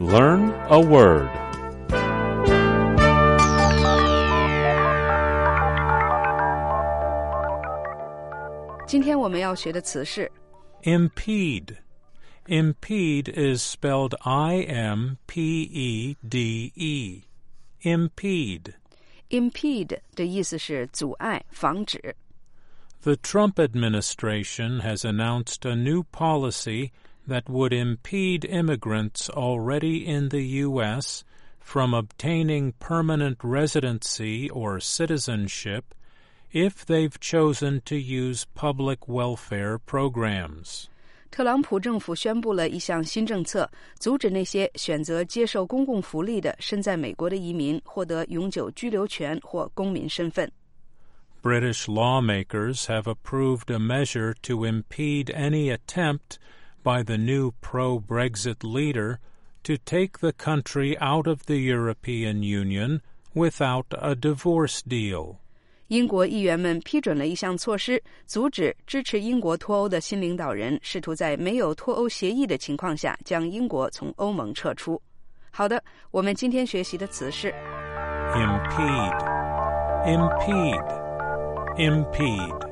Learn a word. 今天我们要学的词是 Impede. Impede is spelled I-M-P-E-D-E. Impede. impede 的意思是阻碍、防止。 The Trump administration has announced a new policy that would impede immigrants already in the U.S. from obtaining permanent residency or citizenship if they've chosen to use public welfare programs. 特朗普政府宣布了一项新政策，阻止那些选择接受公共福利的身在美国的移民获得永久居留权或公民身份。 British lawmakers have approved a measure to impede any attempt by the new pro-Brexit leader to take the country out of the European Union without a divorce deal. 英国议员们批准了一项措施，阻止支持英国脱欧的新领导人试图在没有脱欧协议的情况下将英国从欧盟撤出。好的，我们今天学习的词是 Impede. Impede. Impede.